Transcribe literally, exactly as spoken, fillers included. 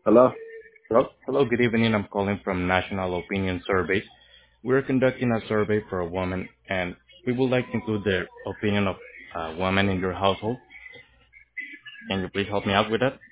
Hello? Hello, hello, good evening. I'm calling from National Opinion Surveys. We're conducting a survey for a woman, and we would like to include the opinion of a woman in your household. Can you please help me out with that?